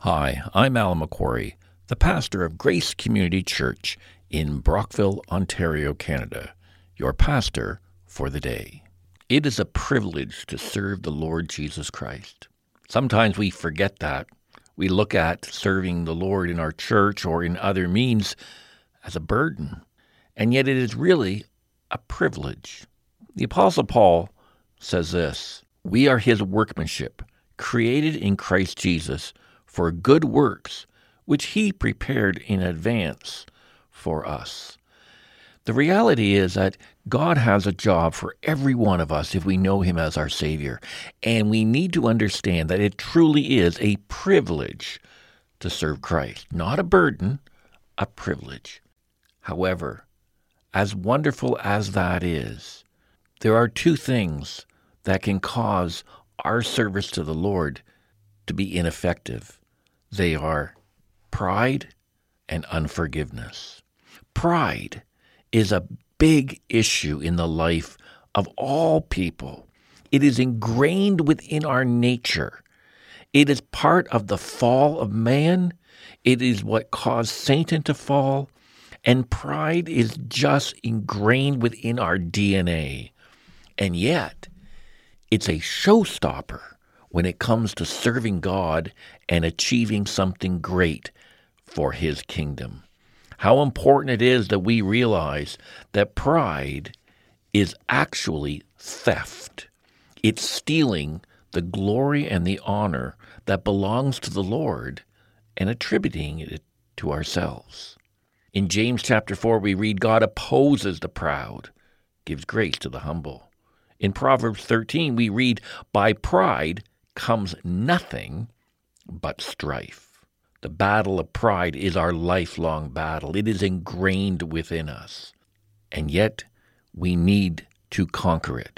Hi, I'm Alan McQuarrie, the pastor of Grace Community Church in Brockville, Ontario, Canada, your pastor for the day. It is a privilege to serve the Lord Jesus Christ. Sometimes we forget that. We look at serving the Lord in our church or in other means as a burden, and yet it is really a privilege. The Apostle Paul says this, "We are his workmanship, created in Christ Jesus, for good works, which he prepared in advance for us." The reality is that God has a job for every one of us if we know him as our Savior, and we need to understand that it truly is a privilege to serve Christ, not a burden, a privilege. However, as wonderful as that is, there are two things that can cause our service to the Lord to be ineffective. They are pride and unforgiveness. Pride is a big issue in the life of all people. It is ingrained within our nature. It is part of the fall of man. It is what caused Satan to fall. And pride is just ingrained within our DNA. And yet, it's a showstopper when it comes to serving God and achieving something great for his kingdom. How important it is that we realize that pride is actually theft. It's stealing the glory and the honor that belongs to the Lord and attributing it to ourselves. In James chapter 4, we read, God opposes the proud, gives grace to the humble. In Proverbs 13, we read, by pride comes nothing but strife. The battle of pride is our lifelong battle. It is ingrained within us. And yet, we need to conquer it.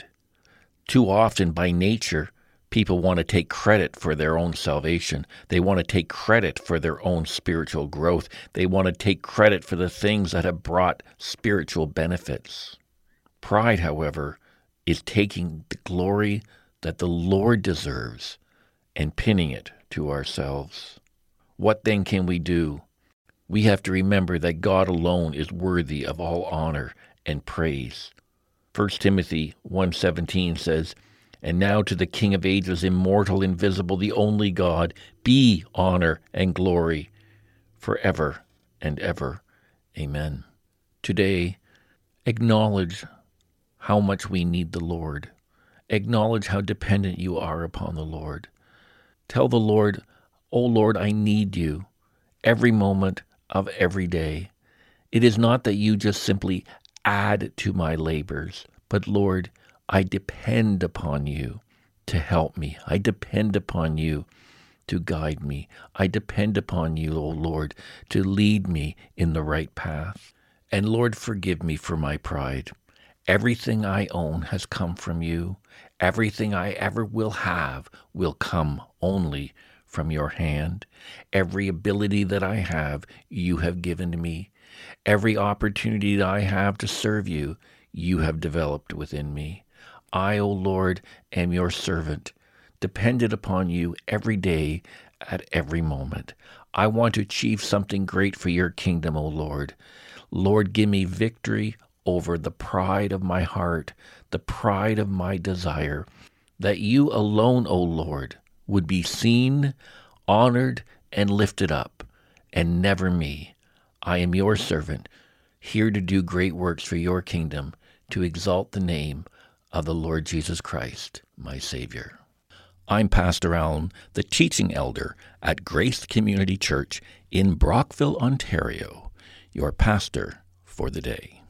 Too often, by nature, people want to take credit for their own salvation. They want to take credit for their own spiritual growth. They want to take credit for the things that have brought spiritual benefits. Pride, however, is taking the glory that the Lord deserves and pinning it to ourselves. What then can we do? We have to remember that God alone is worthy of all honor and praise. 1 Timothy 1:17 says, and now to the King of ages, immortal, invisible, the only God, be honor and glory forever and ever. Amen. Today, acknowledge how much we need the Lord. Acknowledge how dependent you are upon the Lord. Tell the Lord, oh Lord, I need you every moment of every day. It is not that you just simply add to my labors, but Lord, I depend upon you to help me. I depend upon you to guide me. I depend upon you, O Lord, to lead me in the right path. And Lord, forgive me for my pride. Everything I own has come from you. Everything I ever will have will come only from your hand. Every ability that I have, you have given to me. Every opportunity that I have to serve you, you have developed within me. I, O Lord, am your servant, dependent upon you every day at every moment. I want to achieve something great for your kingdom, O Lord. Lord, give me victory over the pride of my heart, the pride of my desire, that you alone, O Lord, would be seen, honored, and lifted up, and never me. I am your servant, here to do great works for your kingdom, to exalt the name of the Lord Jesus Christ, my Savior. I'm Pastor Alan, the teaching elder at Grace Community Church in Brockville, Ontario, your pastor for the day.